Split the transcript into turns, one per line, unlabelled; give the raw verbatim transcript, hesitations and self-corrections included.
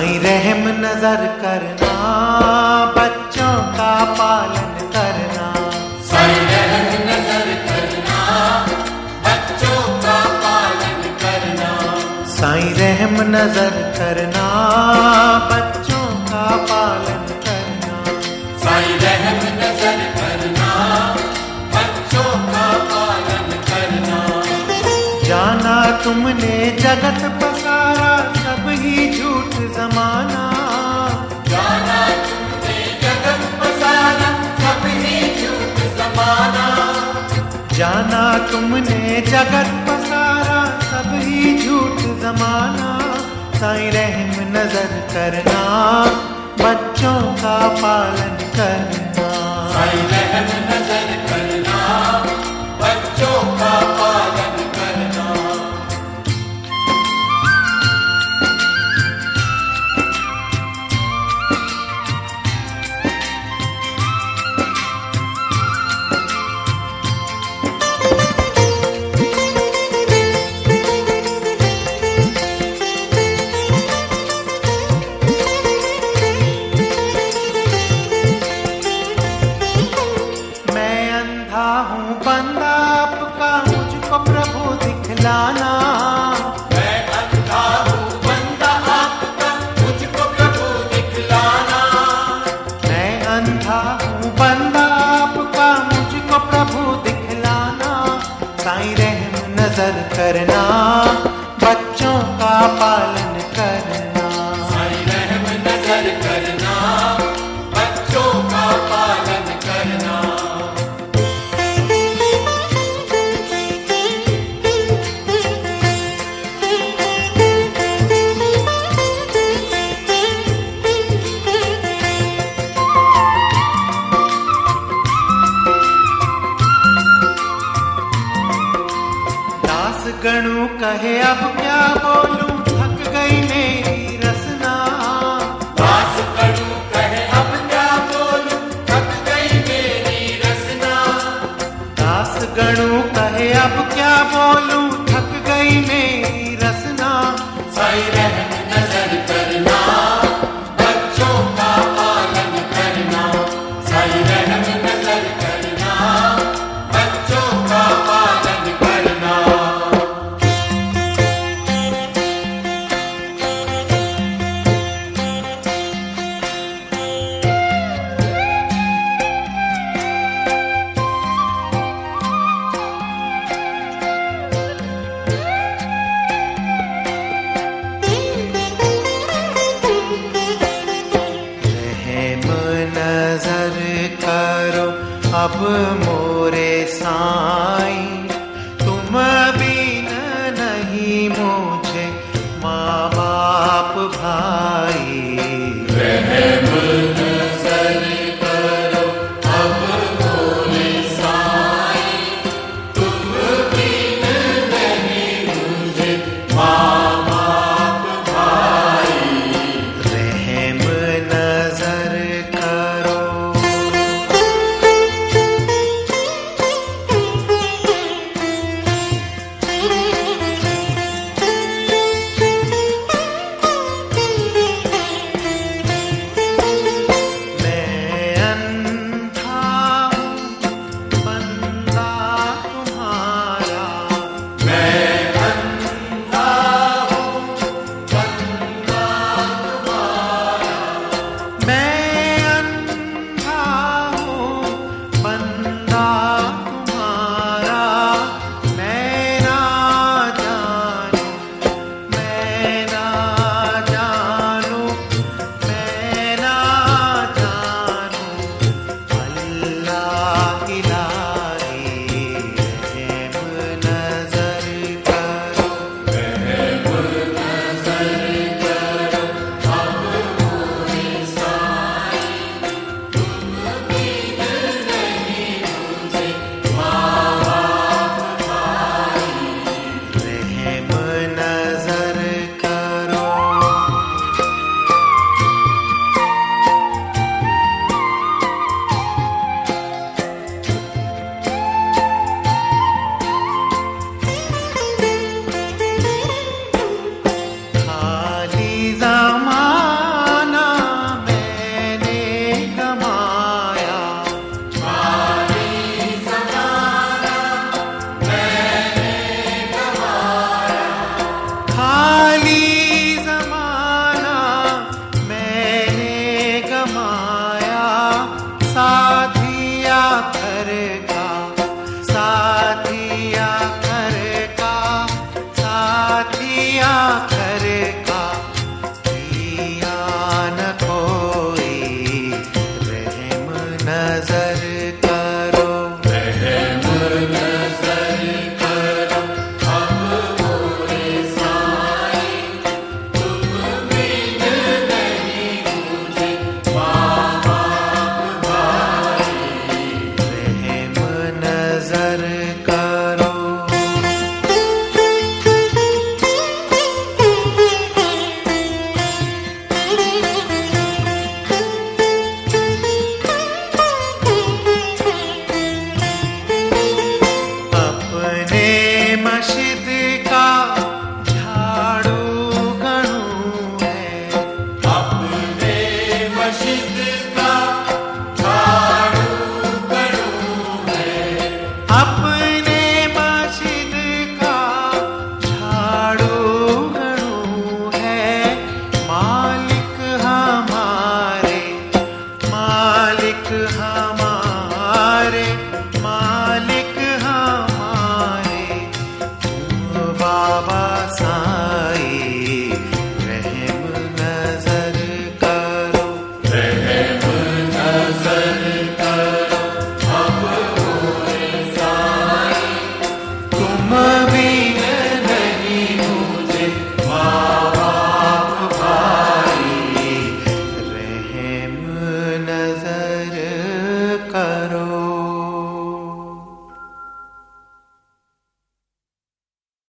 साईं रहम नजर करना, बच्चों का पालन करना।
साईं रहम नजर करना, बच्चों का पालन करना।
साईं रहम नजर करना, बच्चों का पालन करना।
साईं रहम नजर करना, बच्चों का पालन करना।
जाना तुमने जगत पसारा, सब ही झूठ जमाना।
जाना तुमने जगत पसारा, सब ही झूठ जमाना।
जाना तुमने जगत पसारा, सब ही झूठ जमाना। साईं रहम नजर करना, बच्चों का पालन करना।
साईं रहम नजर करना, बच्चों का पालन करना।
हूँ बंदा आपका, मुझको प्रभु दिखलाना।
मैं अंधा हूँ बंदा आपका, मुझको प्रभु दिखलाना।
मैं अंधा हूँ बंदा आपका, मुझको प्रभु दिखलाना। साईं रहम नजर करना, बच्चों का पालन करना।
साईं रहम नजर करना, बच्चों का पालन करना।
गणु कहे अब क्या बोलूं, थक गई मेरी रसना।
दास गणु कहे अब क्या बोलूं, थक गई मेरी रसना।
दास गणु कहे अब क्या बोलूं, थक गई मेरी रसना।
साईं रहम नजर करना, बच्चों का पालन करना। साईं रहम नजर करना, बच्चों का पालन करना।
नजर करो अब मोरे साईं, तुम बिन नहीं मुझे माँ बाप भाई।
रहम नजर करो अब मोरे साईं, तुम बिन नहीं मुझे माँ बाप भाई।
रहम नजर करो। हम